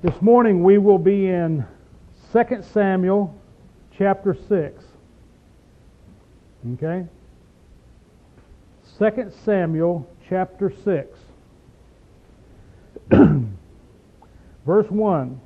This morning we will be in 2 Samuel chapter 6. Okay? 2 Samuel chapter 6. Verse 1.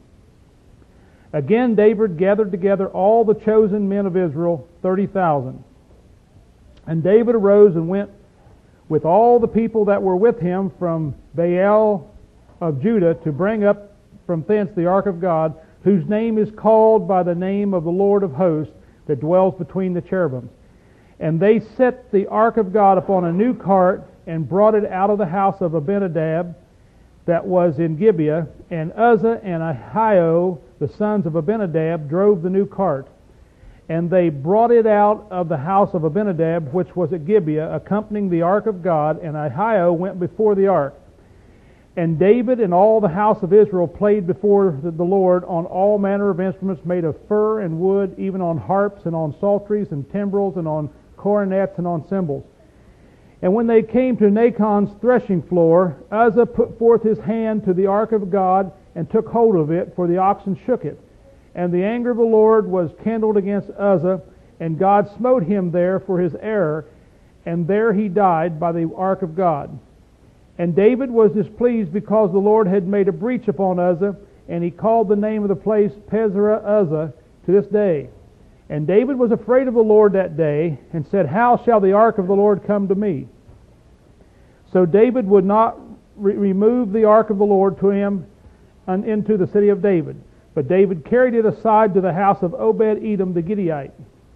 Again David gathered together all the chosen men of Israel, 30,000. And David arose and went with all the people that were with him from Baal of Judah to bring up from thence the ark of God, whose name is called by the name of the Lord of hosts, that dwells between the cherubims. And they set the ark of God upon a new cart, and brought it out of the house of Abinadab that was in Gibeah. And Uzzah and Ahio, the sons of Abinadab, drove the new cart. And they brought it out of the house of Abinadab, which was at Gibeah, accompanying the ark of God, and Ahio went before the ark. And David and all the house of Israel played before the Lord on all manner of instruments made of fir and wood, even on harps and on psalteries and timbrels and on cornets and on cymbals. And when they came to Nachon's threshing floor, Uzzah put forth his hand to the ark of God and took hold of it, for the oxen shook it. And the anger of the Lord was kindled against Uzzah, and God smote him there for his error, and there he died by the ark of God. And David was displeased because the Lord had made a breach upon Uzzah, and he called the name of the place Pezerah Uzzah to this day. And David was afraid of the Lord that day, and said, How shall the ark of the Lord come to me? So David would not remove the ark of the Lord to him into the city of David. But David carried it aside to the house of Obed-Edom the Gittite.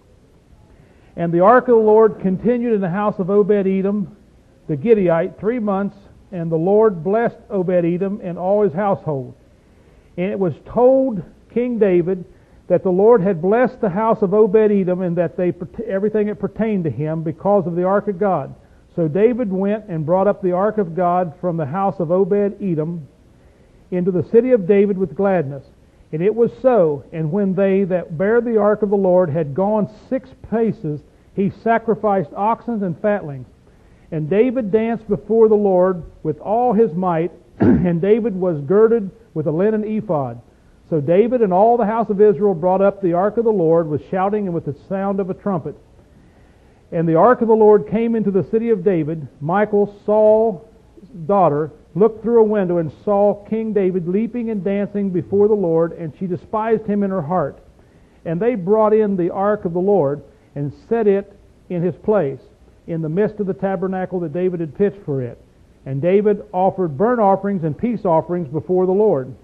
And the ark of the Lord continued in the house of Obed-Edom the Gittite 3 months, and the Lord blessed Obed-Edom and all his household. And it was told King David that the Lord had blessed the house of Obed-Edom, and that everything that pertained to him, because of the ark of God. So David went and brought up the ark of God from the house of Obed-Edom into the city of David with gladness. And it was so, and when they that bare the ark of the Lord had gone 6 paces, he sacrificed oxen and fatlings. And David danced before the Lord with all his might, and David was girded with a linen ephod. So David and all the house of Israel brought up the ark of the Lord with shouting and with the sound of a trumpet. And the ark of the Lord came into the city of David. Michal, Saul's daughter, looked through a window and saw King David leaping and dancing before the Lord, and she despised him in her heart. And they brought in the ark of the Lord and set it in his place, in the midst of the tabernacle that David had pitched for it. And David offered burnt offerings and peace offerings before the Lord.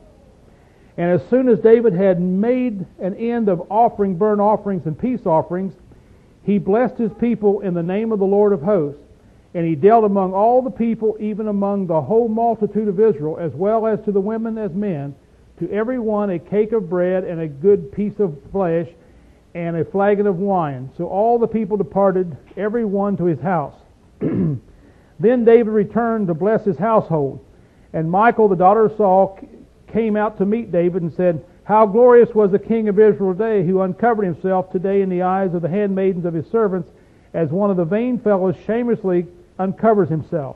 And as soon as David had made an end of offering burnt offerings and peace offerings, he blessed his people in the name of the Lord of hosts. And he dealt among all the people, even among the whole multitude of Israel, as well as to the women as men, to every one a cake of bread and a good piece of flesh, and a flagon of wine. So all the people departed, every one to his house. Then David returned to bless his household. And Michal, the daughter of Saul, came out to meet David and said, How glorious was the king of Israel today, who uncovered himself today in the eyes of the handmaidens of his servants, as one of the vain fellows shamelessly uncovers himself.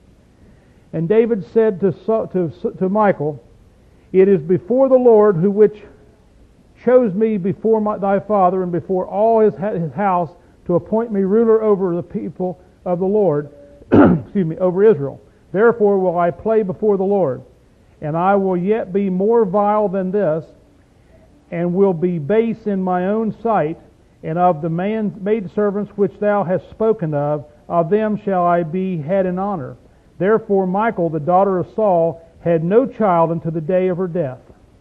And David said to Michal, It is before the Lord, who which chose me before thy father and before all his house, to appoint me ruler over the people of the Lord, over Israel. Therefore will I play before the Lord, and I will yet be more vile than this, and will be base in my own sight, and of the maidservants which thou hast spoken of them shall I be had in honor. Therefore Michal, the daughter of Saul, had no child unto the day of her death.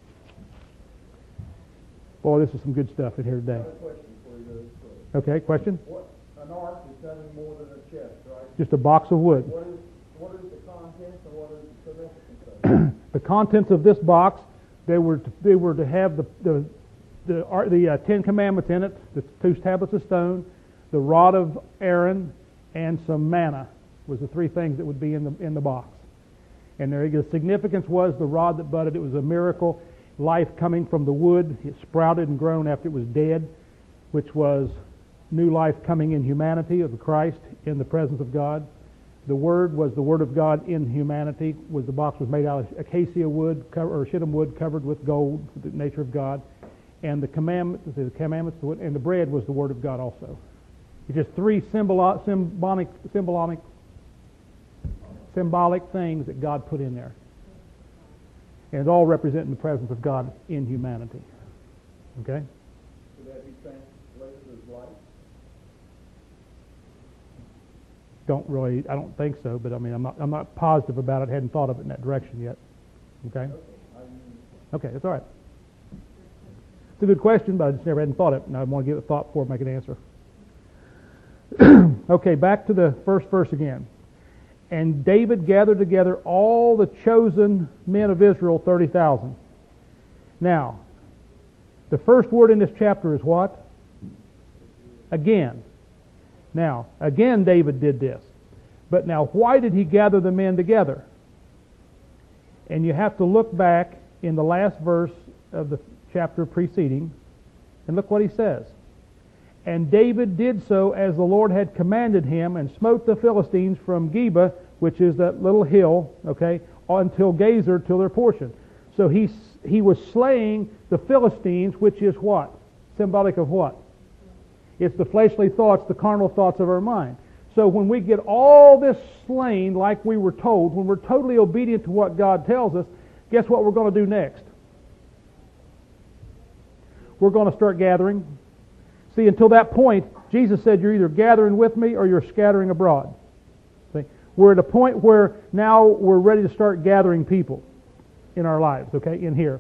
Boy, this is some good stuff in here today. I have a question for you. Okay, question? An ark is nothing more than a chest, right? Just a box of wood. What is the contents and what is the significance of it? The contents of this box, they were to have the 10 Commandments in it, the 2 tablets of stone, the rod of Aaron, and some manna was the 3 things that would be in the box. And the significance was the rod that budded. It was a miracle. Life coming from the wood. It sprouted and grown after it was dead, which was new life coming in humanity of Christ in the presence of God. The Word was the Word of God in humanity. The box was made out of acacia wood or shittim wood covered with gold, the nature of God. And the commandments, and the bread was the Word of God also. It's just three symbolic things that God put in there. And it's all representing the presence of God in humanity. Okay? Would that be translated as light? I don't think so, but I mean, I'm not positive about it. I hadn't thought of it in that direction yet. Okay? Okay, that's all right. It's a good question, but I just never hadn't thought it, and I want to give it thought before I make an answer. Okay, back to the first verse again. And David gathered together all the chosen men of Israel, 30,000. Now, the first word in this chapter is what? Again. Now, again David did this. But now, why did he gather the men together? And you have to look back in the last verse of the chapter preceding, and look what he says. And David did so as the Lord had commanded him, and smote the Philistines from Geba, which is that little hill, okay, until Gazer, till their portion. So he was slaying the Philistines, which is what? Symbolic of what? It's the fleshly thoughts, the carnal thoughts of our mind. So when we get all this slain like we were told, when we're totally obedient to what God tells us, guess what we're going to do next? We're going to start gathering. See, until that point, Jesus said you're either gathering with me or you're scattering abroad. See? We're at a point where now we're ready to start gathering people in our lives, okay, in here.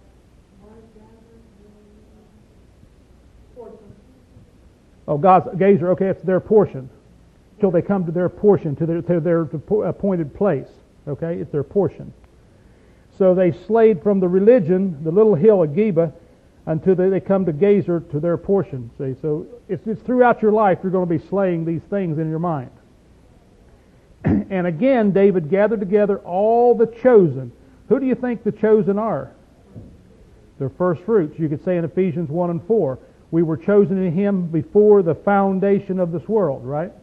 Oh, God's Gazer, okay, it's their portion. Till they come to their portion, to their appointed place. Okay, it's their portion. So they slayed from the religion, the little hill of Geba, until they come to Gazer, to their portion. See, so it's throughout your life you're going to be slaying these things in your mind. And again, David gathered together all the chosen. Who do you think the chosen are? They're first fruits. You could say in Ephesians 1 and 4, we were chosen in Him before the foundation of this world, right?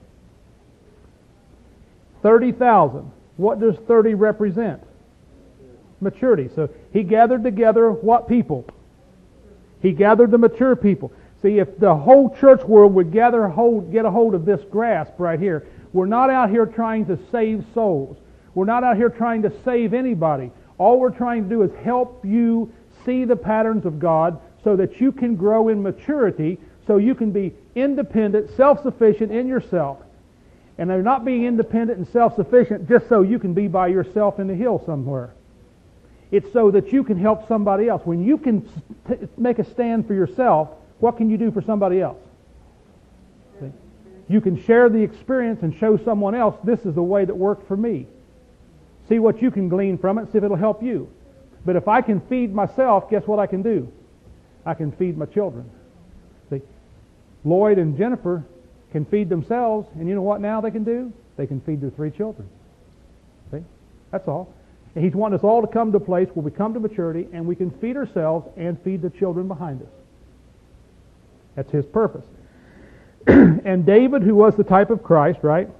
30,000. What does 30 represent? Maturity. So he gathered together what people? He gathered the mature people. See, if the whole church world would get a hold of this grasp right here, we're not out here trying to save souls. We're not out here trying to save anybody. All we're trying to do is help you see the patterns of God so that you can grow in maturity, so you can be independent, self-sufficient in yourself. And they're not being independent and self-sufficient just so you can be by yourself in the hill somewhere. It's so that you can help somebody else. When you can make a stand for yourself, what can you do for somebody else? See? You can share the experience and show someone else, this is the way that worked for me. See what you can glean from it, see if it'll help you. But if I can feed myself, guess what I can do? I can feed my children. See? Lloyd and Jennifer can feed themselves, and you know what now they can do? They can feed their 3 children. See? That's all. And He's wanting us all to come to a place where we come to maturity and we can feed ourselves and feed the children behind us. That's His purpose. And David, who was the type of Christ, right,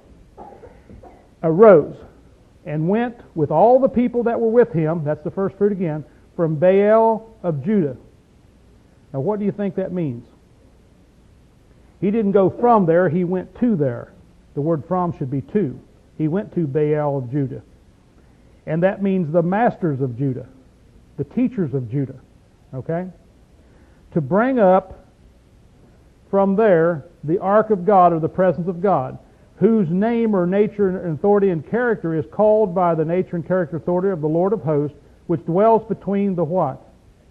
arose and went with all the people that were with him, that's the first fruit again, from Baal of Judah. Now what do you think that means? He didn't go from there, he went to there. The word from should be to. He went to Baal of Judah. And that means the masters of Judah, the teachers of Judah. Okay? To bring up from there the ark of God, or the presence of God, whose name or nature and authority and character is called by the nature and character authority of the Lord of hosts, which dwells between the what?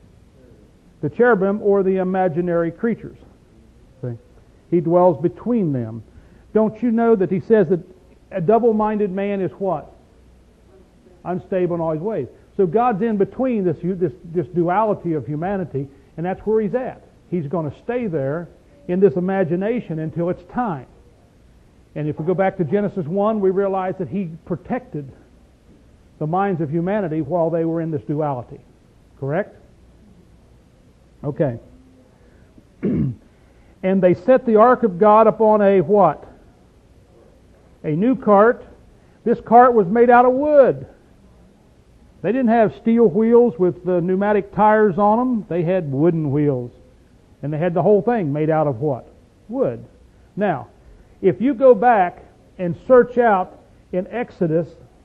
The cherubim, or the imaginary creatures. See? He dwells between them. Don't you know that he says that a double-minded man is what? Unstable in all his ways. So God's in between this duality of humanity, and that's where He's at. He's going to stay there in this imagination until it's time. And if we go back to Genesis 1, we realize that He protected the minds of humanity while they were in this duality. Correct? Okay. And they set the ark of God upon a what? A new cart, This cart was made out of wood. They didn't have steel wheels with pneumatic tires on them. They had wooden wheels. And they had the whole thing made out of what? Wood. Now, if you go back and search out in Exodus,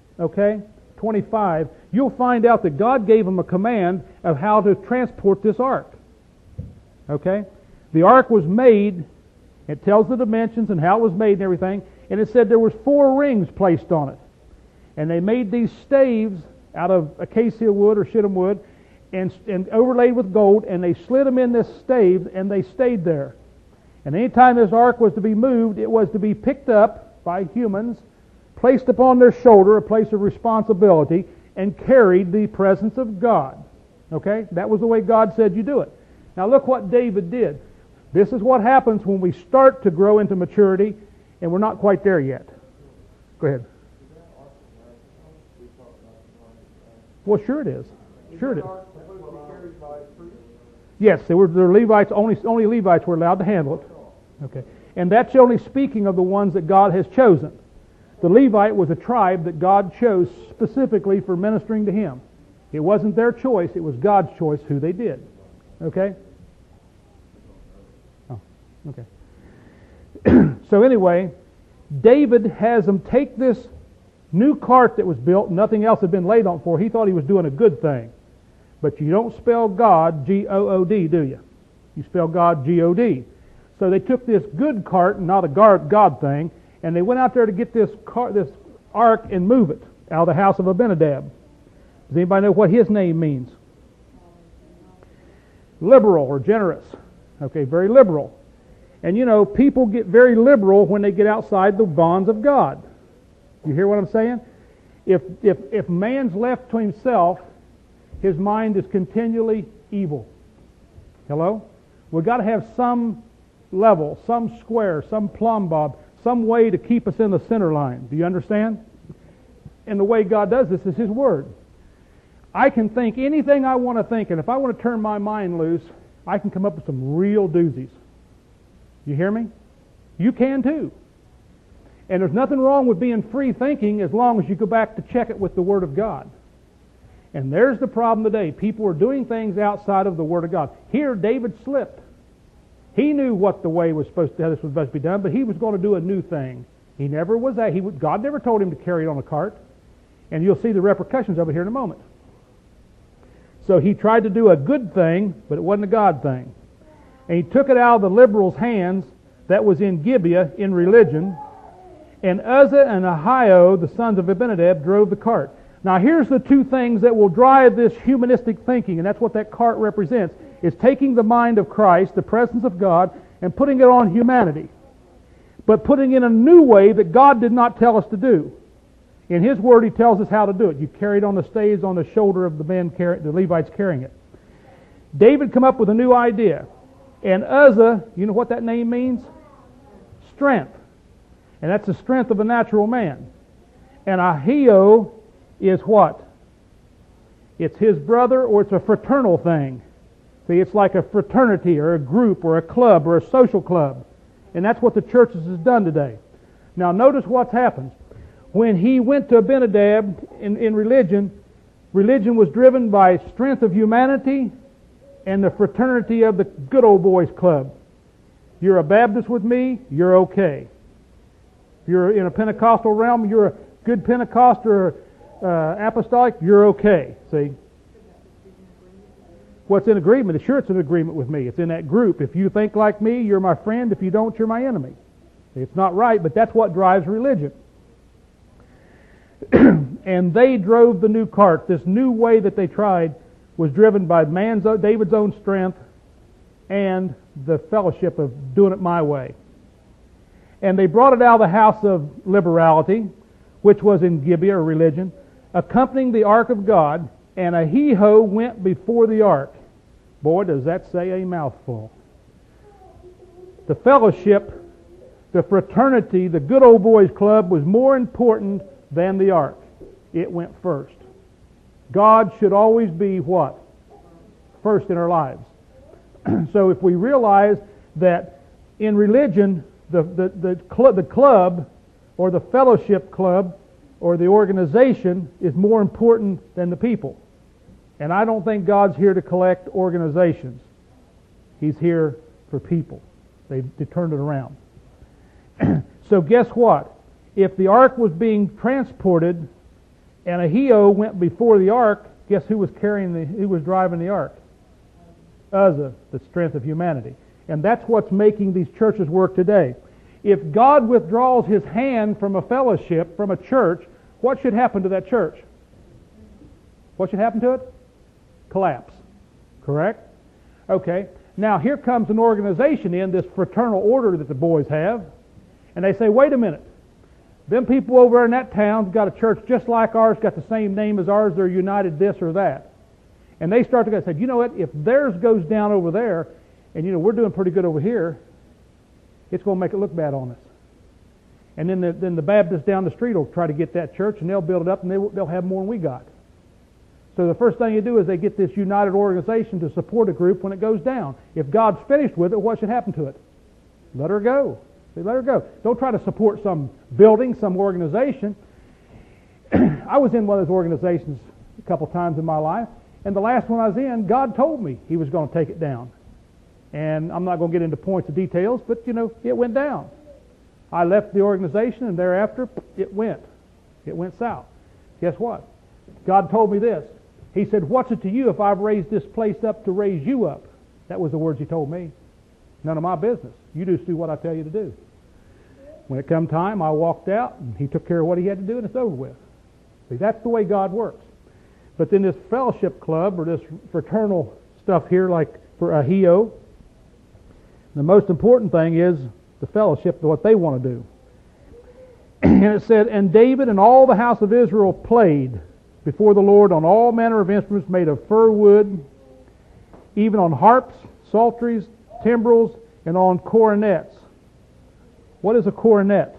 25, you'll find out that God gave them a command of how to transport this ark. Okay? The ark was made, it tells the dimensions and how it was made and everything, and it said there was 4 rings placed on it. And they made these staves out of acacia wood or shittim wood and overlaid with gold, and they slid them in this stave, and they stayed there. And any time this ark was to be moved, it was to be picked up by humans, placed upon their shoulder, a place of responsibility, and carried the presence of God. Okay? That was the way God said you do it. Now look what David did. This is what happens when we start to grow into maturity, and we're not quite there yet. Go ahead. Well, sure it is. Sure it is. Yes, there were Levites. Only Levites were allowed to handle it. Okay, and that's only speaking of the ones that God has chosen. The Levite was a tribe that God chose specifically for ministering to Him. It wasn't their choice; it was God's choice who they did. Okay. Oh, okay. So anyway, David has them take this new cart that was built, nothing else had been laid on for. He thought he was doing a good thing. But you don't spell God G-O-O-D, do you? You spell God G-O-D. So they took this good cart, not a God thing, and they went out there to get this ark and move it out of the house of Abinadab. Does anybody know what his name means? Liberal or generous. Okay, very liberal. And you know, people get very when they get outside the bonds of God. You hear what I'm saying? If man's left to himself, his mind is continually evil. Hello? We've got to have some level, some square, some plumb bob, some way to keep us in the center line. Do you understand? And the way God does this is His Word. I can think anything I want to think, and if I want to turn my mind loose, I can come up with some real doozies. You hear me? You can too. And there's nothing wrong with being free thinking as long as you go back to check it with the Word of God. And there's the problem today. People are doing things outside of the Word of God. Here, David slipped. He knew what the way was supposed to, how this was supposed to be done, but he was going to do a new thing. He never was that. God never told him to carry it on a cart. And you'll see the repercussions of it here in a moment. So he tried to do a good thing, but it wasn't a God thing. And he took it out of the liberals' hands that was in Gibeah in religion. And Uzzah and Ahio, the sons of Abinadab, drove the cart. Now here's the two things that will drive this humanistic thinking, and that's what that cart represents, is taking the mind of Christ, the presence of God, and putting it on humanity. But putting it in a new way that God did not tell us to do. In His Word, He tells us how to do it. You carry it on the staves on the shoulder of the Levites carrying it. David come up with a new idea. And Uzzah, you know what that name means? Strength. And that's the strength of a natural man. And Ahio is what? It's his brother, or it's a fraternal thing. See, it's like a fraternity or a group or a club or a social club. And that's what the churches has done today. Now notice what's happened. When he went to Abinadab in religion was driven by strength of humanity and the fraternity of the good old boys club. You're a Baptist with me, you're okay. If you're in a Pentecostal realm, you're a good Pentecost or apostolic, you're okay. See? What's in agreement? Sure, it's in agreement with me. It's in that group. If you think like me, you're my friend. If you don't, you're my enemy. It's not right, but that's what drives religion. And they drove the new cart. This new way that they tried was driven by David's own strength and the fellowship of doing it my way. And they brought it out of the house of liberality, which was in Gibeah, or religion, accompanying the ark of God, and Ahio went before the ark. Boy, does that say a mouthful. The fellowship, the fraternity, the good old boys club was more important than the ark. It went first. God should always be what? First in our lives. So if we realize that in religion, the club or the fellowship club or the organization is more important than the people. And I don't think God's here to collect organizations. He's here for people. They turned it around. So guess what? If the ark was being transported and Ahio went before the ark, guess who was driving the ark? Uzzah, the strength of humanity. And that's what's making these churches work today. If God withdraws His hand from a fellowship, from a church, what should happen to that church? What should happen to it? Collapse. Correct? Okay. Now here comes an organization in, this fraternal order that the boys have, and they say, wait a minute. Them people over in that town's got a church just like ours, got the same name as ours, they're united this or that. And they start to go and say, you know what, if theirs goes down over there, and we're doing pretty good over here, it's going to make it look bad on us. And then the Baptists down the street will try to get that church, and they'll build it up, and they'll have more than we got. So the first thing you do is they get this united organization to support a group when it goes down. If God's finished with it, what should happen to it? Let her go. They let her go. Don't try to support some building, some organization. I was in one of those organizations a couple times in my life, and the last one I was in, God told me He was going to take it down. And I'm not going to get into points of details, but it went down. I left the organization, and thereafter it went south. Guess what? God told me this. He said, what's it to you if I've raised this place up to raise you up? That was the words He told me. None of my business. You just do what I tell you to do. When it come time, I walked out, and He took care of what He had to do, and it's over with. See, that's the way God works. But then this fellowship club, or this fraternal stuff here, like for Ahio, the most important thing is the fellowship, what they want to do. And it said, and David and all the house of Israel played before the Lord on all manner of instruments made of fir wood, even on harps, psalteries, timbrels, and on cornets. What is a cornet?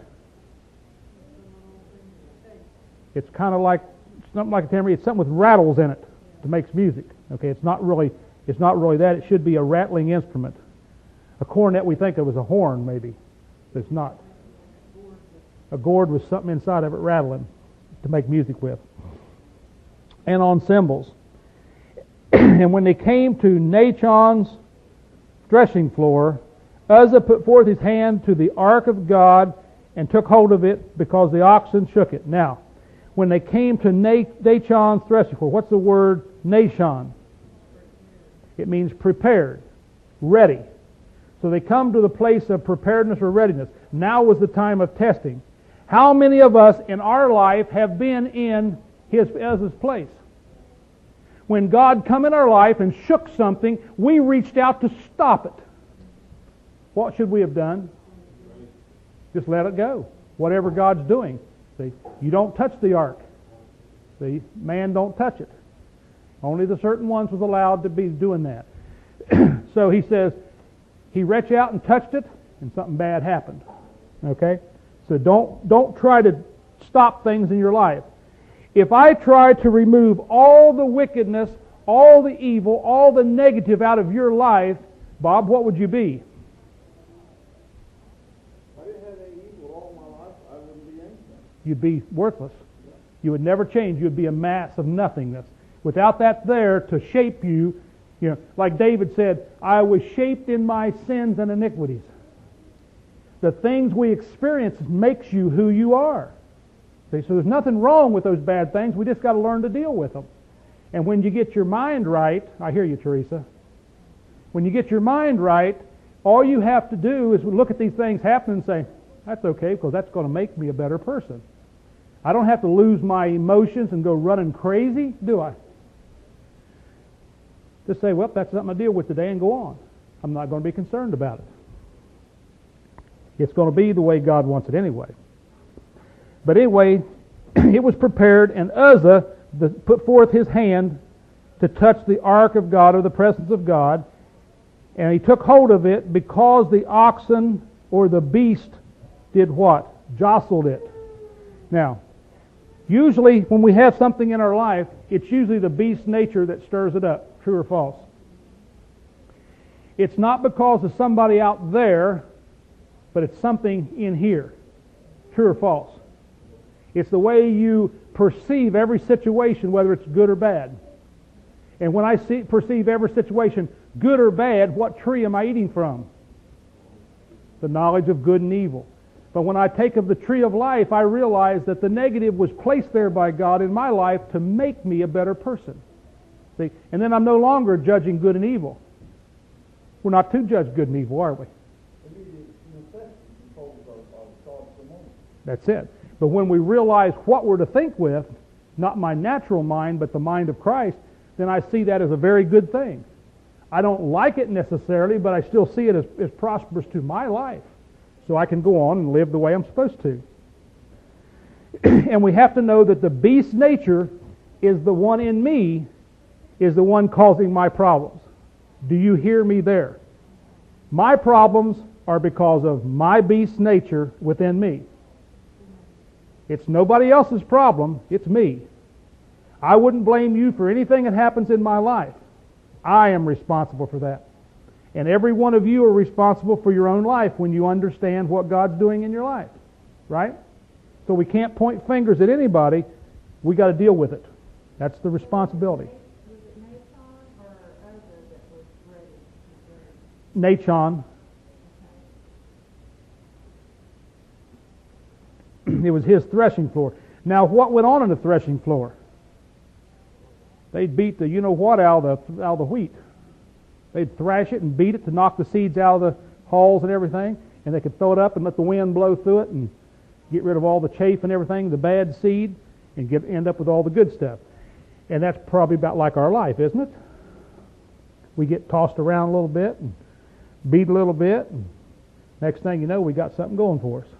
It's kind of like something like a tambourine. It's something with rattles in it that makes music. Okay, it's not really that. It should be a rattling instrument. A cornet we think of as a horn, maybe. But it's not. A gourd with something inside of it rattling to make music with. And on cymbals. And when they came to Nachon's threshing floor, Uzzah put forth his hand to the ark of God and took hold of it because the oxen shook it. Now, when they came to Nachon's threshing floor, what's the word Nachon? It means prepared, ready. So they come to the place of preparedness or readiness. Now was the time of testing. How many of us in our life have been in Uzzah's place? When God come in our life and shook something, we reached out to stop it. What should we have done? Just let it go. Whatever God's doing. See, you don't touch the ark. See, man don't touch it. Only the certain ones was allowed to be doing that. So he says, he reached out and touched it, and something bad happened. Okay? So don't try to stop things in your life. If I try to remove all the wickedness, all the evil, all the negative out of your life, Bob, what would you be? If I didn't have any evil all my life, I wouldn't be anything. You'd be worthless. You would never change. You'd be a mass of nothingness. Without that there to shape you, like David said, I was shaped in my sins and iniquities. The things we experience makes you who you are. See, so there's nothing wrong with those bad things. We just got to learn to deal with them. And when you get your mind right, I hear you, Teresa. When you get your mind right, all you have to do is look at these things happening and say, that's okay, because that's going to make me a better person. I don't have to lose my emotions and go running crazy, do I? Just say, well, that's something I deal with today, and go on. I'm not going to be concerned about it. It's going to be the way God wants it anyway. But anyway, it was prepared, and Uzzah put forth his hand to touch the ark of God, or the presence of God, and he took hold of it because the oxen or the beast did what? Jostled it. Now, usually when we have something in our life, it's usually the beast's nature that stirs it up. True or false? It's not because of somebody out there, but it's something in here. True or false? It's the way you perceive every situation, whether it's good or bad. And when I perceive every situation, good or bad, what tree am I eating from? The knowledge of good and evil. But when I take of the tree of life, I realize that the negative was placed there by God in my life to make me a better person. See? And then I'm no longer judging good and evil. We're not to judge good and evil, are we? That's it. But when we realize what we're to think with, not my natural mind, but the mind of Christ, then I see that as a very good thing. I don't like it necessarily, but I still see it as prosperous to my life. So I can go on and live the way I'm supposed to. And we have to know that the beast nature is the one in me, is the one causing my problems. Do you hear me there? My problems are because of my beast nature within me. It's nobody else's problem, it's me. I wouldn't blame you for anything that happens in my life. I am responsible for that. And every one of you are responsible for your own life when you understand what God's doing in your life. Right? So we can't point fingers at anybody. We got to deal with it. That's the responsibility. Was it Nathan or Uzzah that was ready? Nachon. It was his threshing floor. Now, what went on in the threshing floor? They'd beat the you-know-what out of the wheat. They'd thrash it and beat it to knock the seeds out of the hulls and everything, and they could throw it up and let the wind blow through it and get rid of all the chaff and everything, the bad seed, and end up with all the good stuff. And that's probably about like our life, isn't it? We get tossed around a little bit and beat a little bit, and next thing you know, we got something going for us.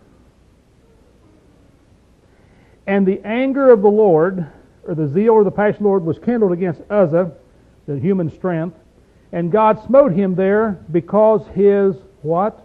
And the anger of the Lord, or the zeal or the passion of the Lord, was kindled against Uzzah, the human strength, and God smote him there because his what?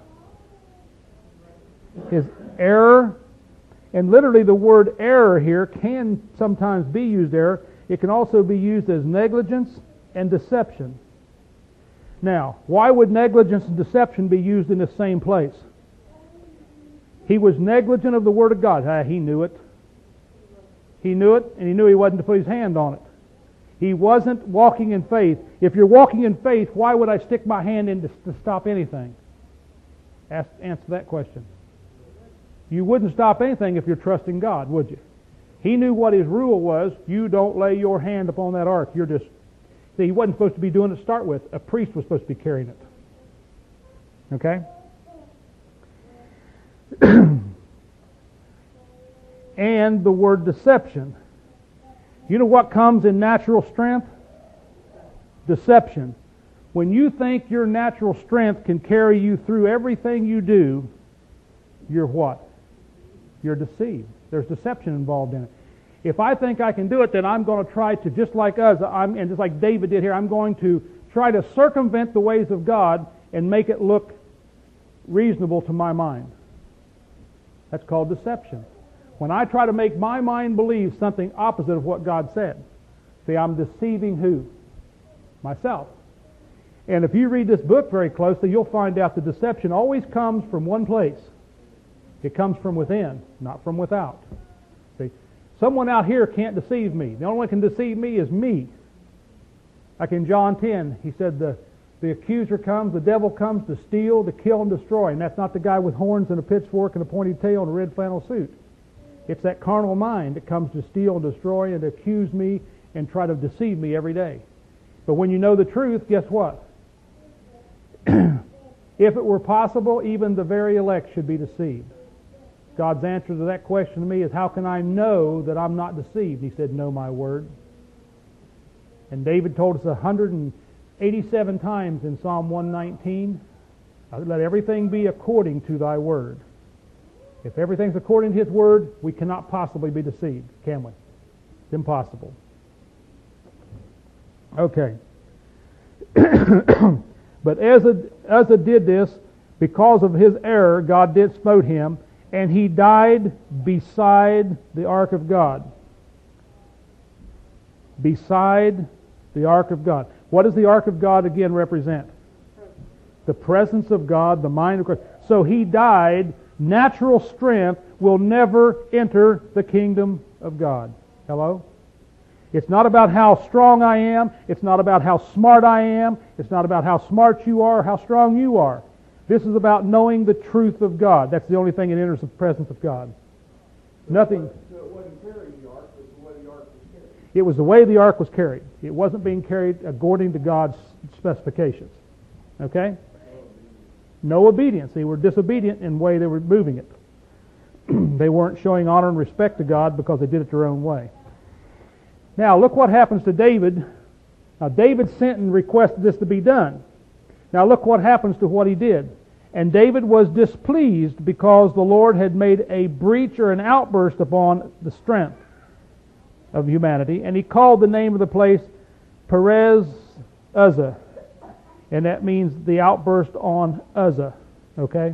His error. And literally the word error here can sometimes be used error. It can also be used as negligence and deception. Now, why would negligence and deception be used in the same place? He was negligent of the Word of God. He knew it. He knew it, and he knew he wasn't to put his hand on it. He wasn't walking in faith. If you're walking in faith, why would I stick my hand in to stop anything? Answer that question. You wouldn't stop anything if you're trusting God, would you? He knew what his rule was. You don't lay your hand upon that ark. You're just... See, he wasn't supposed to be doing it to start with. A priest was supposed to be carrying it. Okay? And the word deception. You know what comes in natural strength? Deception. When you think your natural strength can carry you through everything you do, you're what? You're deceived. There's deception involved in it. If I think I can do it, then I'm going to try to, just like us, and just like David did here, I'm going to try to circumvent the ways of God and make it look reasonable to my mind. That's called deception. When I try to make my mind believe something opposite of what God said, see, I'm deceiving who? Myself. And if you read this book very closely, you'll find out the deception always comes from one place. It comes from within, not from without. See, someone out here can't deceive me. The only one who can deceive me is me. Like in John 10, he said the accuser comes, the devil comes to steal, to kill, and destroy. And that's not the guy with horns and a pitchfork and a pointed tail and a red flannel suit. It's that carnal mind that comes to steal and destroy and to accuse me and try to deceive me every day. But when you know the truth, guess what? If it were possible, even the very elect should be deceived. God's answer to that question to me is, how can I know that I'm not deceived? He said, know my word. And David told us 187 times in Psalm 119, let everything be according to thy word. If everything's according to his word, we cannot possibly be deceived, can we? It's impossible. Okay. But Uzzah did this because of his error. God did smote him, and he died beside the ark of God. Beside the ark of God. What does the ark of God again represent? The presence of God, the mind of Christ. So he died natural strength will never enter the kingdom of God. Hello? It's not about how strong I am. It's not about how smart I am. It's not about how smart you are or how strong you are. This is about knowing the truth of God. That's the only thing that enters the presence of God. Nothing. So it wasn't carrying the ark, it was the way the ark was carried. It was the way the ark was carried. It wasn't being carried according to God's specifications. Okay? No obedience. They were disobedient in the way they were moving it. They weren't showing honor and respect to God because they did it their own way. Now, look what happens to David. Now, David sent and requested this to be done. Now, look what happens to what he did. And David was displeased because the Lord had made a breach or an outburst upon the strength of humanity. And he called the name of the place Perez Uzzah. And that means the outburst on Uzzah. Okay?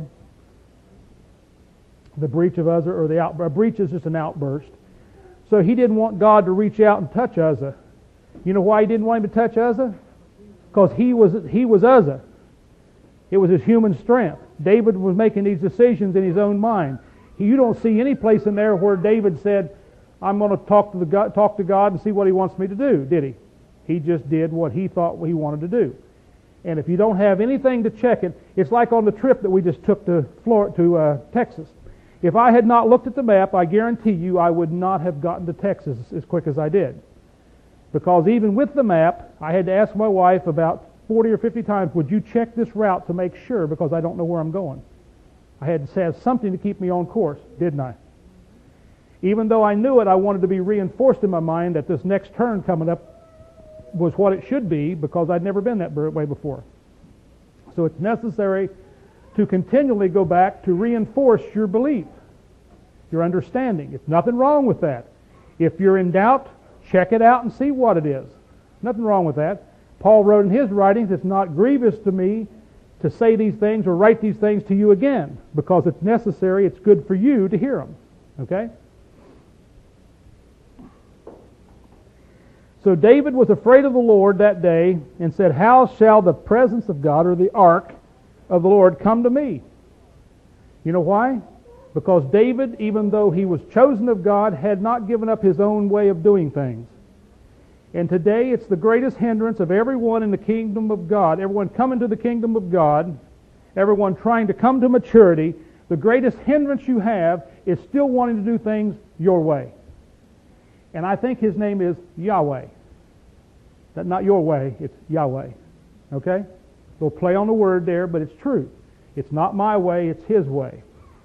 The breach of Uzzah, or a breach is just an outburst. So he didn't want God to reach out and touch Uzzah. You know why he didn't want him to touch Uzzah? Because he was Uzzah. It was his human strength. David was making these decisions in his own mind. You don't see any place in there where David said, I'm going to talk to God and see what he wants me to do, did he? He just did what he thought he wanted to do. And if you don't have anything to check it, it's like on the trip that we just took to Texas. If I had not looked at the map, I guarantee you I would not have gotten to Texas as quick as I did. Because even with the map, I had to ask my wife about 40 or 50 times, would you check this route to make sure, because I don't know where I'm going. I had to have something to keep me on course, didn't I? Even though I knew it, I wanted to be reinforced in my mind that this next turn coming up was what it should be, because I'd never been that way before. So it's necessary to continually go back to reinforce your belief, your understanding. It's nothing wrong with that. If you're in doubt, check it out and see what it is. Nothing wrong with that. Paul wrote in his writings, it's not grievous to me to say these things or write these things to you again, because it's necessary, it's good for you to hear them. Okay? So David was afraid of the Lord that day and said, how shall the presence of God, or the ark of the Lord, come to me? You know why? Because David, even though he was chosen of God, had not given up his own way of doing things. And today it's the greatest hindrance of everyone in the kingdom of God, everyone coming to the kingdom of God, everyone trying to come to maturity. The greatest hindrance you have is still wanting to do things your way. And I think his name is Yahweh. That's not your way, it's Yahweh. Okay? We'll play on the word there, but it's true. It's not my way, it's his way.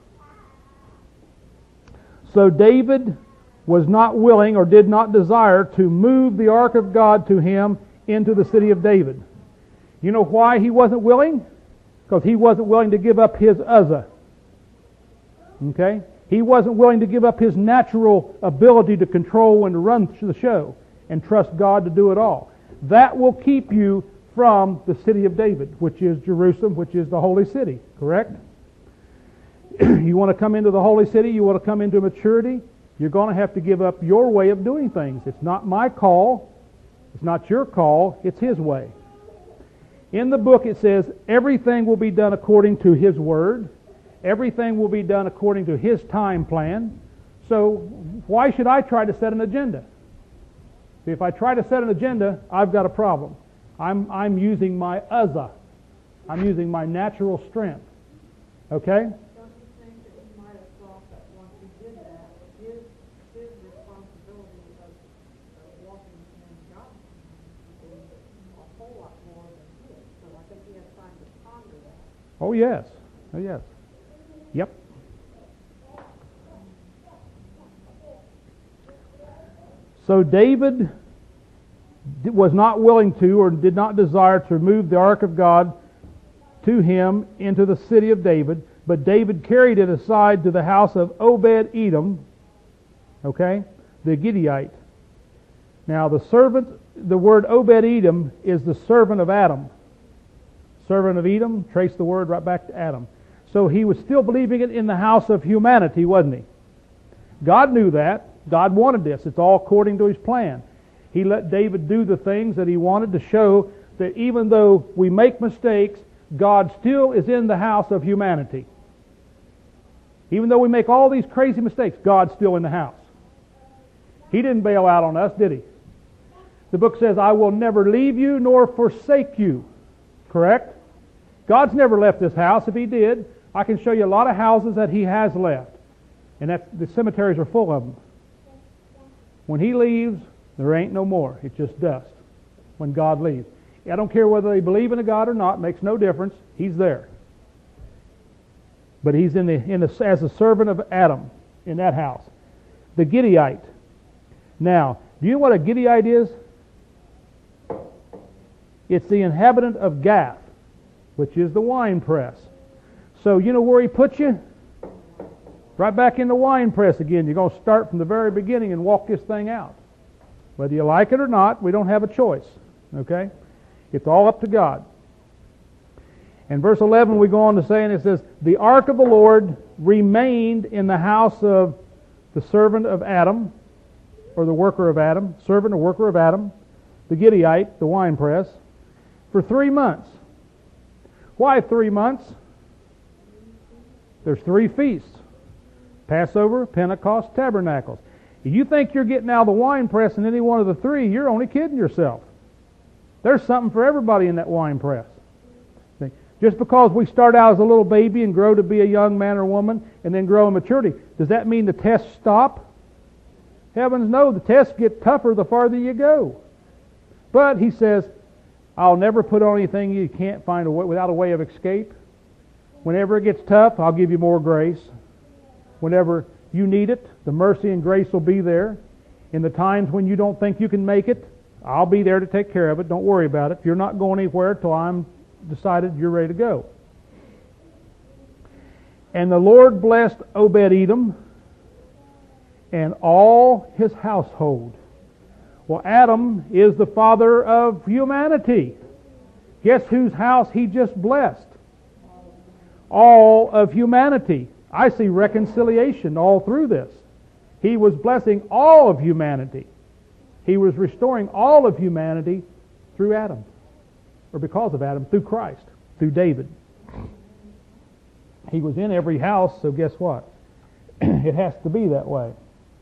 So David was not willing or did not desire to move the ark of God to him into the city of David. You know why he wasn't willing? Because he wasn't willing to give up his Uzzah. Okay? He wasn't willing to give up his natural ability to control and to run the show and trust God to do it all. That will keep you from the city of David, which is Jerusalem, which is the holy city. Correct? You want to come into the holy city, you want to come into maturity, you're going to have to give up your way of doing things. It's not my call. It's not your call. It's his way. In the book it says everything will be done according to his word. Everything will be done according to his time plan. So why should I try to set an agenda? If I try to set an agenda, I've got a problem. I'm using my Uzzah. I'm using my natural strength. Okay? Don't you think that he might have thought that once he did that, his responsibility of walking in God was a whole lot more than his? So I think he had time to ponder that. Oh yes. Oh yes. Yep. So David was not willing to, or did not desire to, move the ark of God to him into the city of David, but David carried it aside to the house of Obed-Edom, okay, the Gittite. Now the word Obed-Edom is the servant of Adam. Servant of Edom, trace the word right back to Adam. So he was still believing it in the house of humanity, wasn't he? God knew that. God wanted this. It's all according to his plan. He let David do the things that he wanted to show that even though we make mistakes, God still is in the house of humanity. Even though we make all these crazy mistakes, God's still in the house. He didn't bail out on us, did He? The book says, I will never leave you nor forsake you. Correct? God's never left this house. If He did, I can show you a lot of houses that He has left. And the cemeteries are full of them. When He leaves, there ain't no more. It's just dust when God leaves. I don't care whether they believe in a God or not. It makes no difference. He's there. But He's as a servant of Adam in that house. The Gideite. Now, do you know what a Gideite is? It's the inhabitant of Gath, which is the wine press. So you know where He put you? Right back in the wine press again. You're going to start from the very beginning and walk this thing out. Whether you like it or not, we don't have a choice. Okay? It's all up to God. And verse 11 we go on to say, and it says, the ark of the Lord remained in the house of the servant of Adam, or the worker of Adam, servant or worker of Adam, the Gideite, the winepress, for 3 months. Why 3 months? There's 3 feasts. Passover, Pentecost, Tabernacles. If you think you're getting out of the winepress in any one of the 3, you're only kidding yourself. There's something for everybody in that winepress. Just because we start out as a little baby and grow to be a young man or woman and then grow in maturity, does that mean the tests stop? Heavens no, the tests get tougher the farther you go. But He says, I'll never put on anything you can't find without a way of escape. Whenever it gets tough, I'll give you more grace. Whenever you need it, the mercy and grace will be there. In the times when you don't think you can make it, I'll be there to take care of it. Don't worry about it. You're not going anywhere till I'm decided you're ready to go. And the Lord blessed Obed-Edom and all his household. Well, Adam is the father of humanity. Guess whose house he just blessed? All of humanity. I see reconciliation all through this. He was blessing all of humanity. He was restoring all of humanity through Adam. Or because of Adam, through Christ, through David. He was in every house, so guess what? It has to be that way.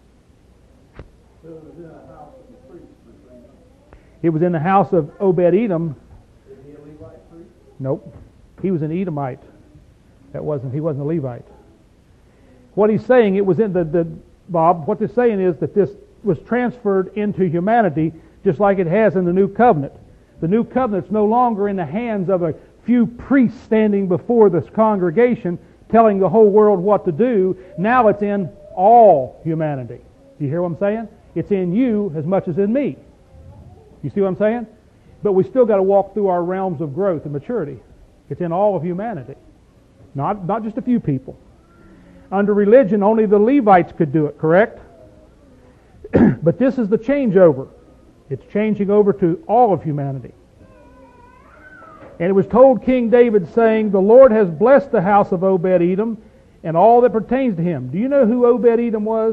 It was in the house of Obed-Edom. Is he a Levite priest? Nope. He was an Edomite. He wasn't a Levite. What he's saying, it was in Bob, what they're saying is that this was transferred into humanity just like it has in the New Covenant. The New Covenant's no longer in the hands of a few priests standing before this congregation telling the whole world what to do. Now it's in all humanity. Do you hear what I'm saying? It's in you as much as in me. You see what I'm saying? But we still got to walk through our realms of growth and maturity. It's in all of humanity. Not just a few people. Under religion, only the Levites could do it, correct? But this is the changeover. It's changing over to all of humanity. And it was told King David, saying, the Lord has blessed the house of Obed-Edom and all that pertains to him. Do you know who Obed-Edom was?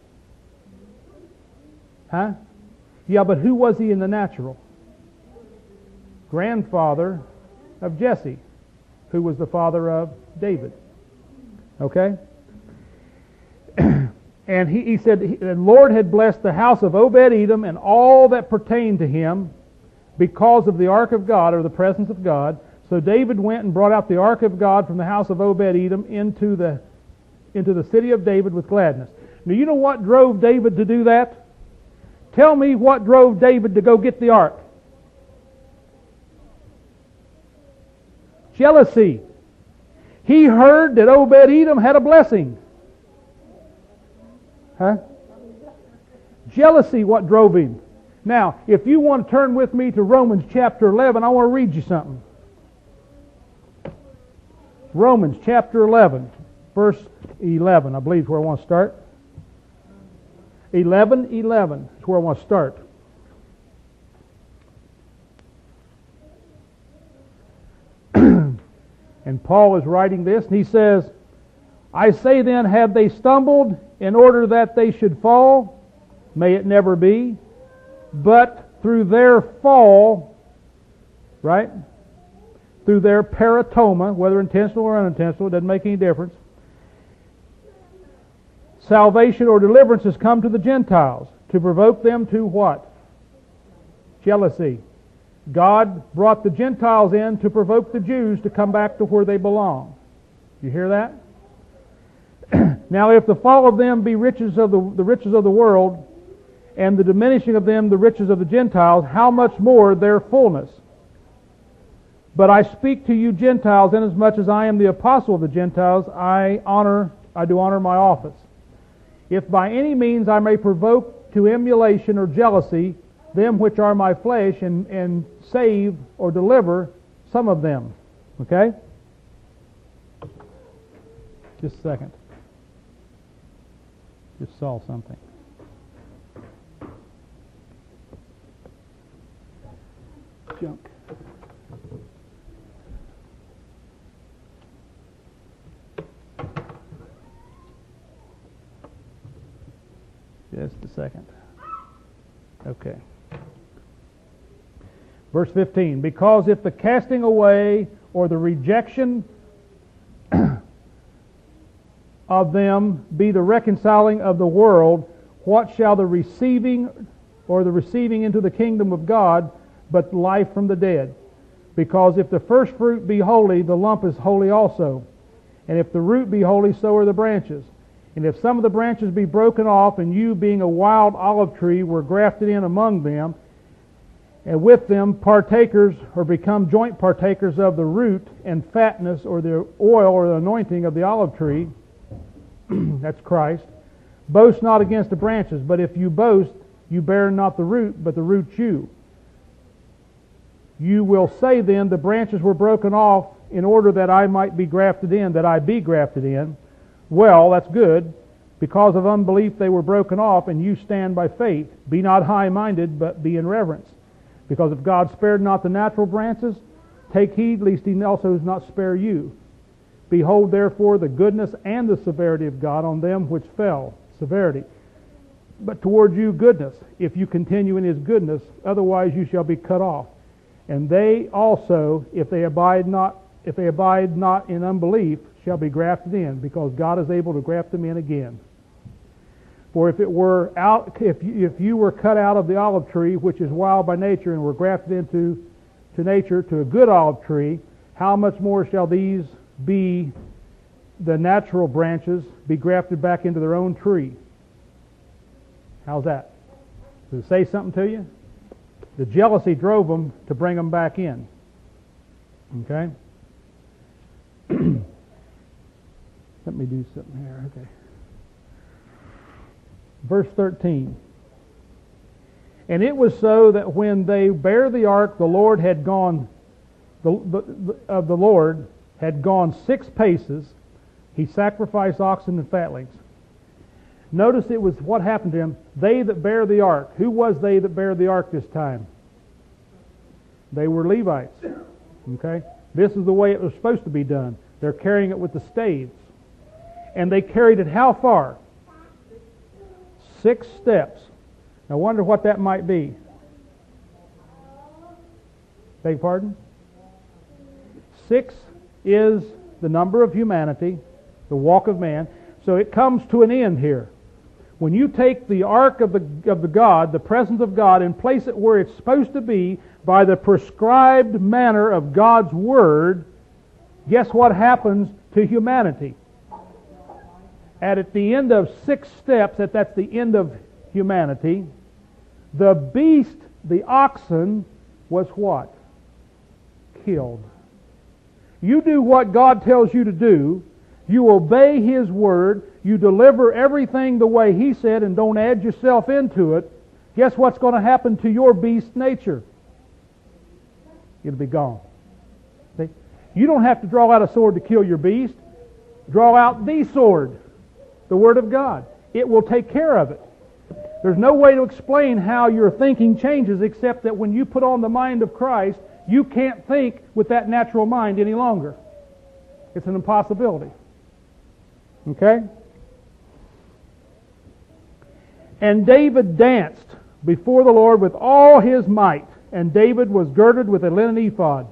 Huh? Yeah, but who was he in the natural? Grandfather of Jesse, who was the father of David. Okay? And he said, the Lord had blessed the house of Obed-Edom and all that pertained to him because of the ark of God, or the presence of God. So David went and brought out the ark of God from the house of Obed-Edom into the city of David with gladness. Now, you know what drove David to do that? Tell me what drove David to go get the ark. Jealousy. He heard that Obed-Edom had a blessing. Huh? Jealousy, what drove him. Now, if you want to turn with me to Romans chapter 11, I want to read you something. Romans chapter 11, verse 11, I believe is where I want to start. 11:11 is where I want to start. And Paul is writing this, and he says, I say then, have they stumbled in order that they should fall? May it never be. But through their fall, right? Through their peritoma, whether intentional or unintentional, it doesn't make any difference. salvation or deliverance has come to the Gentiles to provoke them to what? Jealousy. God brought the Gentiles in to provoke the Jews to come back to where they belong. You hear that? Now, if the fall of them be riches of the riches of the world, and the diminishing of them the riches of the Gentiles, how much more their fullness? But I speak to you Gentiles, inasmuch as I am the apostle of the Gentiles, I do honor my office. If by any means I may provoke to emulation or jealousy them which are my flesh, and save or deliver some of them. Okay? Just a second. Just saw something. Junk. Just a second. Okay. Verse 15. Because if the casting away or the rejection of them be the reconciling of the world, what shall the receiving into the kingdom of God but life from the dead? Because if the first fruit be holy, the lump is holy also. And if the root be holy, so are the branches. And if some of the branches be broken off, and you, being a wild olive tree, were grafted in among them, and with them partakers, or become joint partakers of the root and fatness, or the oil or the anointing of the olive tree, that's Christ, boast not against the branches. But if you boast, you bear not the root, but the root you. You will say then, the branches were broken off in order that I might be grafted in, that I be grafted in. Well, that's good. Because of unbelief they were broken off, and you stand by faith. Be not high-minded, but be in reverence. Because if God spared not the natural branches, take heed lest he also does not spare you. Behold, therefore, the goodness and the severity of God on them which fell. Severity. But toward you goodness, if you continue in his goodness, otherwise you shall be cut off. And they also, if they abide not in unbelief, shall be grafted in, because God is able to graft them in again. For if you were cut out of the olive tree, which is wild by nature, and were grafted into nature to a good olive tree, how much more shall these be, the natural branches, be grafted back into their own tree? How's that? Does it say something to you? The jealousy drove them to bring them back in. Okay? Let me do something here. Okay. Verse 13. And it was so that when they bare the ark, the Lord had gone, of the Lord had gone 6 paces. He sacrificed oxen and fatlings. Notice it was what happened to him. They that bear the ark. Who was they that bear the ark this time? They were Levites. Okay? This is the way it was supposed to be done. They're carrying it with the staves. And they carried it how far? 6 steps. I wonder what that might be. Beg pardon? 6 is the number of humanity, the walk of man. So it comes to an end here. When you take the ark of the God, the presence of God, and place it where it's supposed to be by the prescribed manner of God's Word, guess what happens to humanity? At the end of 6 steps, that's the end of humanity, the beast, the oxen, was what? Killed. You do what God tells you to do. You obey His Word. You deliver everything the way He said and don't add yourself into it. Guess what's going to happen to your beast nature? It'll be gone. See? You don't have to draw out a sword to kill your beast. Draw out the sword, the Word of God. It will take care of it. There's no way to explain how your thinking changes except that when you put on the mind of Christ, you can't think with that natural mind any longer. It's an impossibility. Okay? And David danced before the Lord with all his might, and David was girded with a linen ephod.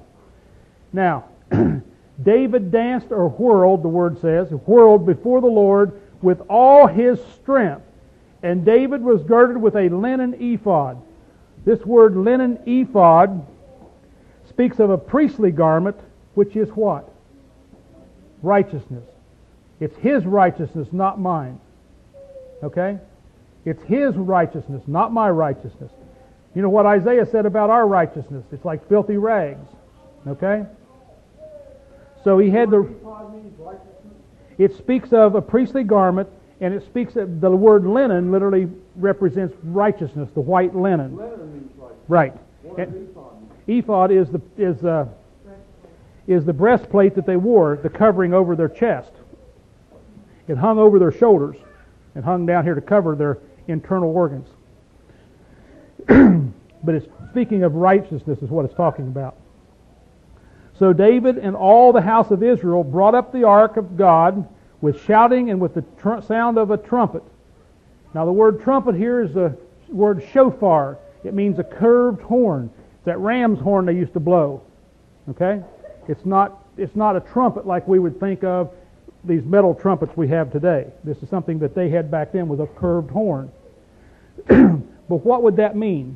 Now, David danced or whirled, the word says, whirled before the Lord with all his strength. And David was girded with a linen ephod. This word linen ephod speaks of a priestly garment, which is what? Righteousness. It's his righteousness, not mine. Okay? It's his righteousness, not my righteousness. You know what Isaiah said about our righteousness? It's like filthy rags. Okay? So he had the... It speaks of a priestly garment, and it speaks of the word linen literally represents righteousness, the white linen. Linen means righteousness. Right. What does ephod Ephod mean? is the breastplate that they wore, the covering over their chest. It hung over their shoulders and hung down here to cover their internal organs. But it's speaking of righteousness is what it's talking about. So David and all the house of Israel brought up the ark of God with shouting and with the sound of a trumpet. Now the word trumpet here is the word shofar. It means a curved horn. It's that ram's horn they used to blow. Okay? It's not a trumpet like we would think of these metal trumpets we have today. This is something that they had back then with a curved horn. But what would that mean?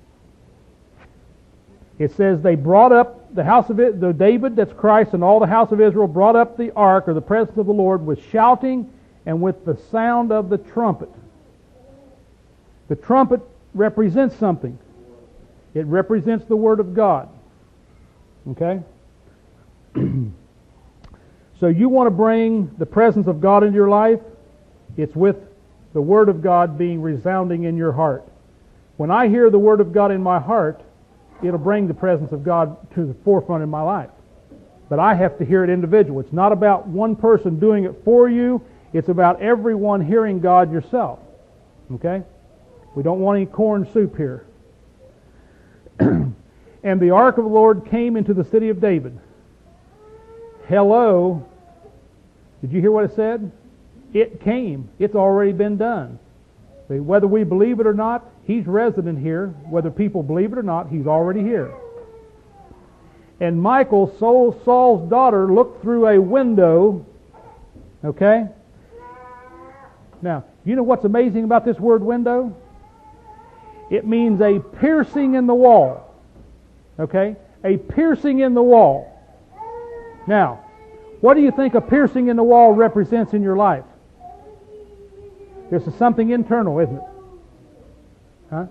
It says they brought up the house of it, the David, that's Christ, and all the house of Israel brought up the ark, or the presence of the Lord, with shouting and with the sound of the trumpet. The trumpet represents something. It represents the Word of God. Okay? So you want to bring the presence of God into your life? It's with the Word of God being resounding in your heart. When I hear the Word of God in my heart, it'll bring the presence of God to the forefront in my life. But I have to hear it individual. It's not about one person doing it for you. It's about everyone hearing God yourself. Okay? We don't want any corn soup here. And the ark of the Lord came into the city of David. Hello. Did you hear what it said? It came. It's already been done. Whether we believe it or not, He's resident here. Whether people believe it or not, He's already here. And Michal, Saul's daughter, looked through a window. Okay? Now, you know what's amazing about this word window? It means a piercing in the wall. Okay? A piercing in the wall. Now, what do you think a piercing in the wall represents in your life? This is something internal, isn't it? Huh?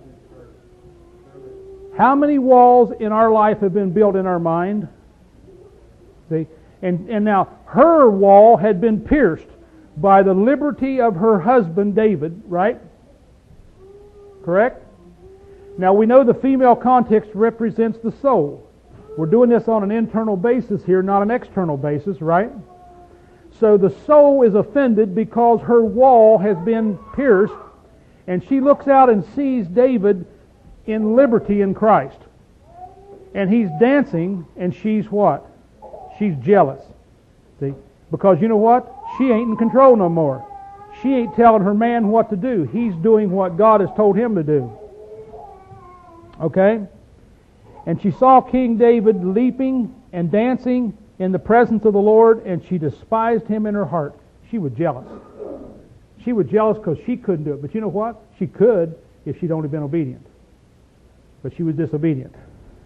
How many walls in our life have been built in our mind? See? And now her wall had been pierced by the liberty of her husband David, right? Correct? Now we know the female context represents the soul. We're doing this on an internal basis here, not an external basis, right? So the soul is offended because her wall has been pierced, and she looks out and sees David in liberty in Christ. And he's dancing, and she's what? She's jealous. See? Because you know what? She ain't in control no more. She ain't telling her man what to do. He's doing what God has told him to do. Okay? And she saw King David leaping and dancing in the presence of the Lord, and she despised him in her heart. She was jealous. She was jealous because she couldn't do it. But you know what? She could if she'd only been obedient. But she was disobedient.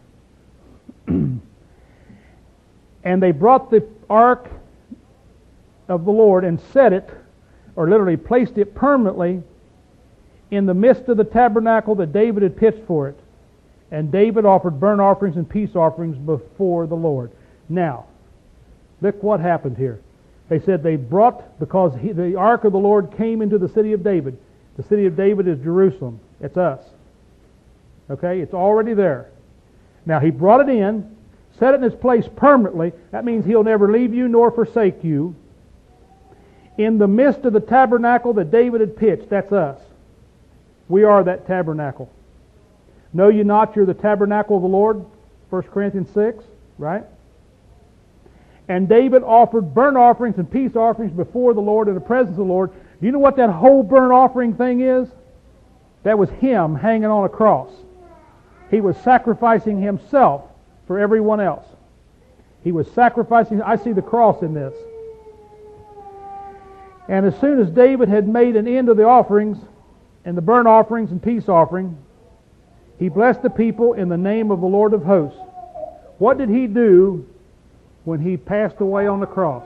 And they brought the ark of the Lord and set it, or literally placed it permanently in the midst of the tabernacle that David had pitched for it. And David offered burnt offerings and peace offerings before the Lord. Now, look what happened here. They said they brought, because the ark of the Lord came into the city of David. The city of David is Jerusalem. It's us. Okay? It's already there. Now, he brought it in, set it in its place permanently. That means he'll never leave you nor forsake you. In the midst of the tabernacle that David had pitched. That's us. We are that tabernacle. Know you not you're the tabernacle of the Lord? 1 Corinthians 6, right? And David offered burnt offerings and peace offerings before the Lord in the presence of the Lord. Do you know what that whole burnt offering thing is? That was him hanging on a cross. He was sacrificing himself for everyone else. He was sacrificing. I see the cross in this. And as soon as David had made an end of the offerings, and the burnt offerings and peace offering, he blessed the people in the name of the Lord of hosts. What did he do when he passed away on the cross?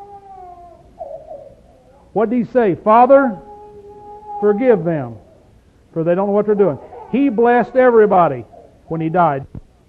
What did he say? Father, forgive them, for they don't know what they're doing. He blessed everybody when he died.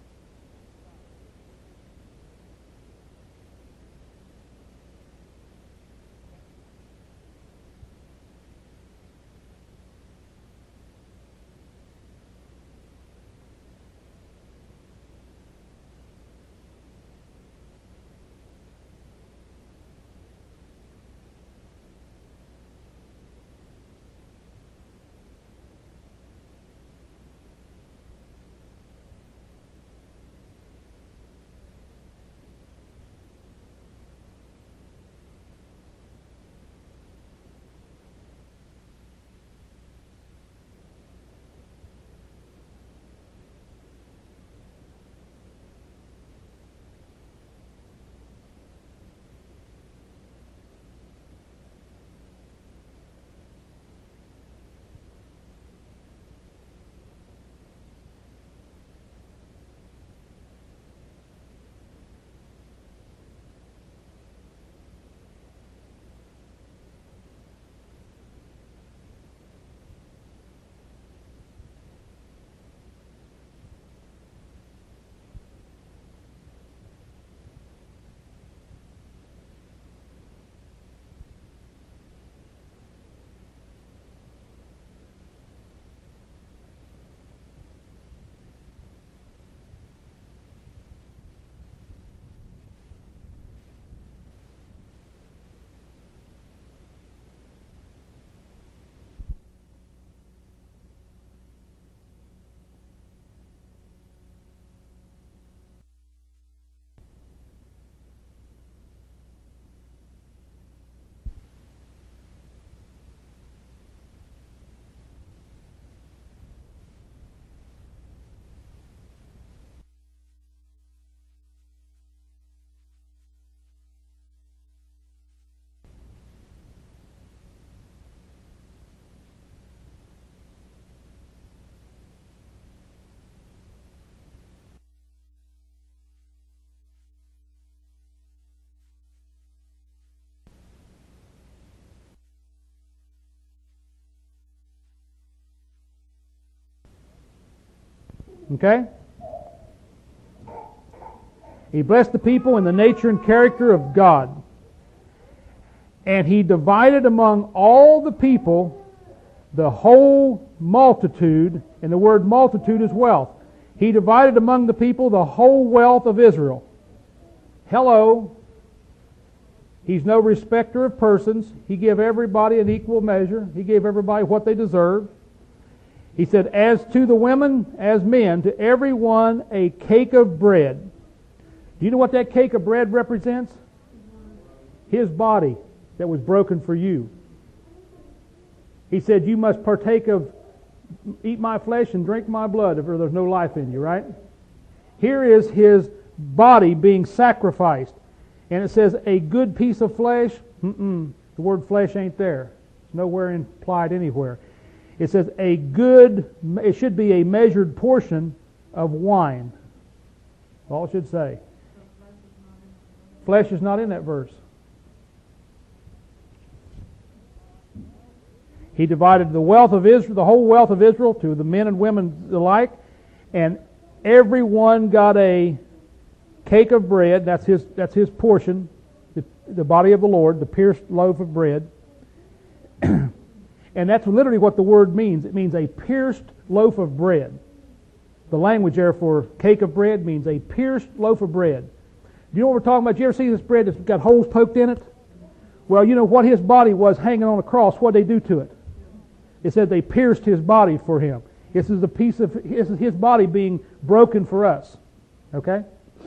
Okay? He blessed the people in the nature and character of God. And he divided among all the people the whole multitude, and the word multitude is wealth. He divided among the people the whole wealth of Israel. Hello. He's no respecter of persons. He gave everybody an equal measure. He gave everybody what they deserved. He said, as to the women, as men, to every one a cake of bread. Do you know what that cake of bread represents? His body that was broken for you. He said, you must partake of, eat my flesh and drink my blood, or there's no life in you, right? Here is his body being sacrificed. And it says, a good piece of flesh. The word flesh ain't there. It's nowhere implied anywhere. It says it should be a measured portion of wine. That's all it should say. Flesh is not in that verse. He divided the wealth of Israel, the whole wealth of Israel, to the men and women alike, and everyone got a cake of bread. That's his portion, the body of the Lord, the pierced loaf of bread. And that's literally what the word means. It means a pierced loaf of bread. The language there for cake of bread means a pierced loaf of bread. Do you know what we're talking about? Do you ever see this bread that's got holes poked in it? Well, you know what his body was hanging on a cross. What did they do to it? It said they pierced his body for him. This is his body being broken for us. Okay?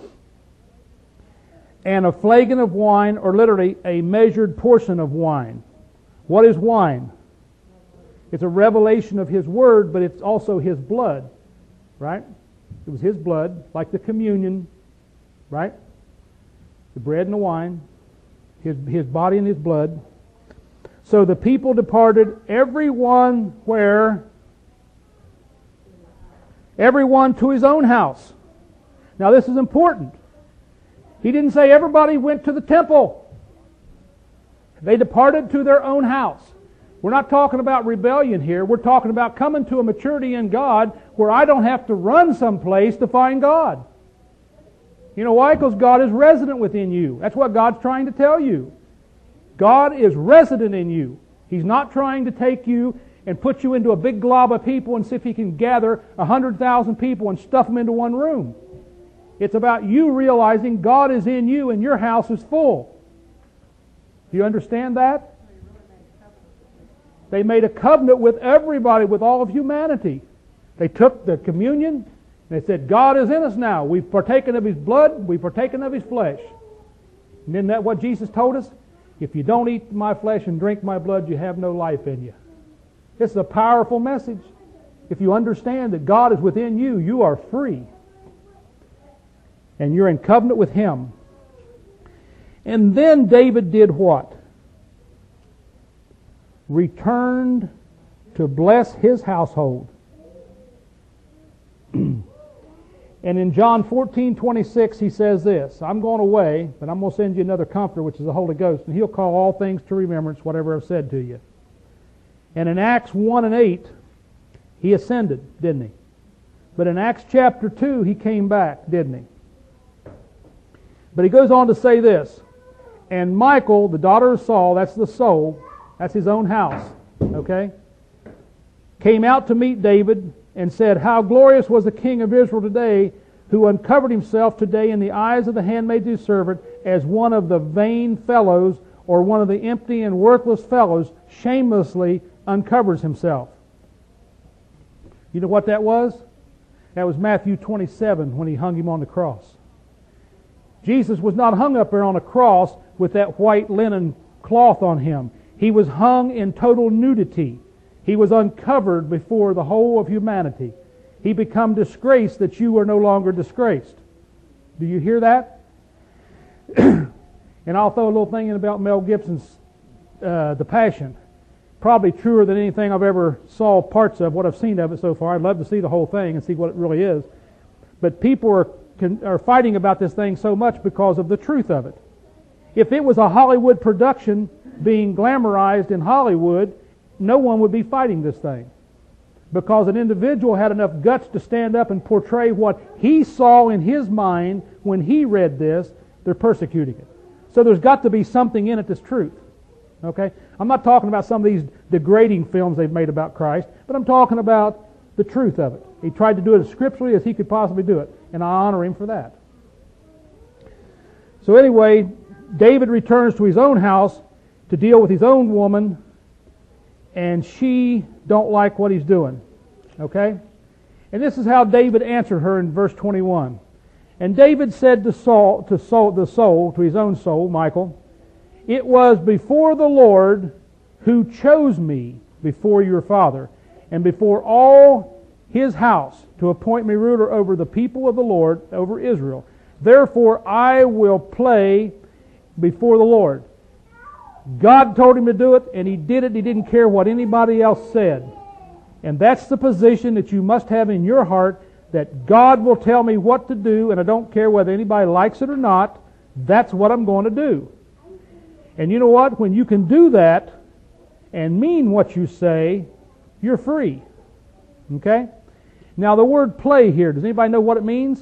And a flagon of wine, or literally a measured portion of wine. What is wine? It's a revelation of His Word, but it's also His blood. Right? It was His blood, like the communion. Right? The bread and the wine. His body and His blood. So the people departed, everyone where? Everyone to his own house. Now this is important. He didn't say everybody went to the temple. They departed to their own house. We're not talking about rebellion here. We're talking about coming to a maturity in God where I don't have to run someplace to find God. You know why? Because God is resident within you. That's what God's trying to tell you. God is resident in you. He's not trying to take you and put you into a big glob of people and see if He can gather 100,000 people and stuff them into one room. It's about you realizing God is in you and your house is full. Do you understand that? They made a covenant with everybody, with all of humanity. They took the communion and they said, God is in us now. We've partaken of His blood. We've partaken of His flesh. And isn't that what Jesus told us? If you don't eat my flesh and drink my blood, you have no life in you. This is a powerful message. If you understand that God is within you, you are free. And you're in covenant with Him. And then David did what? Returned to bless his household. And in John 14:26 he says this, I'm going away, but I'm going to send you another comforter, which is the Holy Ghost, and He'll call all things to remembrance, whatever I've said to you. And in Acts 1:8, He ascended, didn't He? But in Acts chapter 2, He came back, didn't He? But He goes on to say this, and Michal, the daughter of Saul, that's the soul, that's his own house, okay, came out to meet David and said, how glorious was the king of Israel today, who uncovered himself today in the eyes of the handmaid of his servant as one of the vain fellows, or one of the empty and worthless fellows shamelessly uncovers himself. You know what that was? That was Matthew 27 when He hung Him on the cross. Jesus was not hung up there on a cross with that white linen cloth on Him. He was hung in total nudity. He was uncovered before the whole of humanity. He became disgraced that you are no longer disgraced. Do you hear that? And I'll throw a little thing in about Mel Gibson's The Passion. Probably truer than anything I've ever saw parts of, what I've seen of it so far. I'd love to see the whole thing and see what it really is. But people are fighting about this thing so much because of the truth of it. If it was a Hollywood production being glamorized in Hollywood, no one would be fighting this thing. Because an individual had enough guts to stand up and portray what he saw in his mind when he read this, they're persecuting it. So there's got to be something in it that's truth. Okay? I'm not talking about some of these degrading films they've made about Christ, but I'm talking about the truth of it. He tried to do it as scripturally as he could possibly do it, and I honor him for that. So anyway, David returns to his own house to deal with his own woman, and she don't like what he's doing. Okay? And this is how David answered her in verse 21. And David said to his own soul, Michal, it was before the Lord who chose me before your father, and before all his house, to appoint me ruler over the people of the Lord, over Israel. Therefore I will play before the Lord. God told him to do it, and he did it. He didn't care what anybody else said. And that's the position that you must have in your heart, that God will tell me what to do, and I don't care whether anybody likes it or not. That's what I'm going to do. And you know what? When you can do that and mean what you say, you're free. Okay? Now the word play here, does anybody know what it means?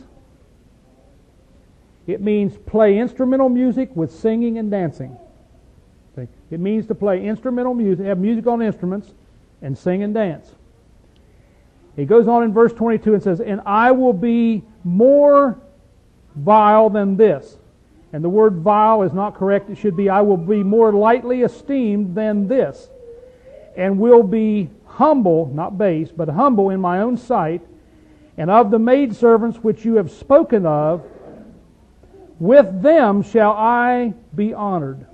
It means play instrumental music with singing and dancing. It means to play instrumental music, have music on instruments, and sing and dance. He goes on in verse 22 and says, and I will be more vile than this. And the word vile is not correct. It should be, I will be more lightly esteemed than this, and will be humble, not base, but humble in my own sight, and of the maidservants which you have spoken of, with them shall I be honored.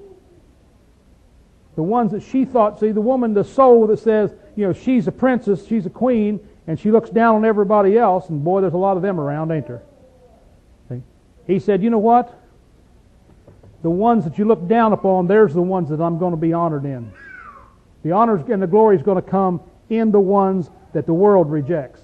The ones that she thought, see, the woman, the soul that says, she's a princess, she's a queen, and she looks down on everybody else, and boy, there's a lot of them around, ain't there? See? He said, you know what? The ones that you look down upon, there's the ones that I'm going to be honored in. The honor and the glory is going to come in the ones that the world rejects.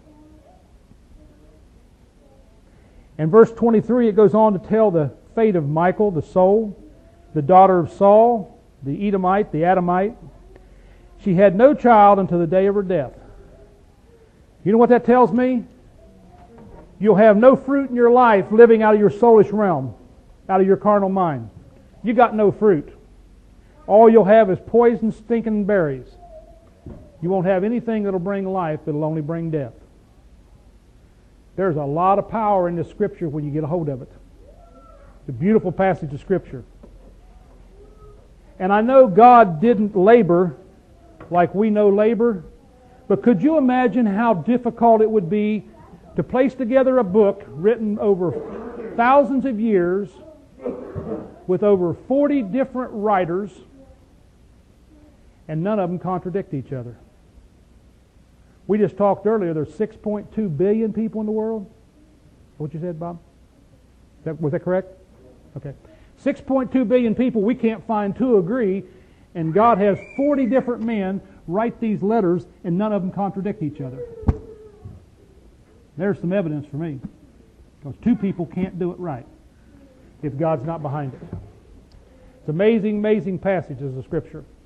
In verse 23, it goes on to tell the fate of Michal, the soul, the daughter of Saul, the Edomite, the Adamite. She had no child until the day of her death. You know what that tells me? You'll have no fruit in your life living out of your soulish realm, out of your carnal mind. You got no fruit. All you'll have is poison, stinking berries. You won't have anything that'll bring life. It'll only bring death. There's a lot of power in this Scripture when you get a hold of it. It's a beautiful passage of Scripture. And I know God didn't labor like we know labor, but could you imagine how difficult it would be to place together a book written over thousands of years with over 40 different writers, and none of them contradict each other? We just talked earlier, there's 6.2 billion people in the world. What you said, Bob? Was that correct? Okay. 6.2 billion people, we can't find two agree, and God has 40 different men write these letters, and none of them contradict each other. There's some evidence for me. Because two people can't do it right if God's not behind it. It's amazing, amazing passages of Scripture.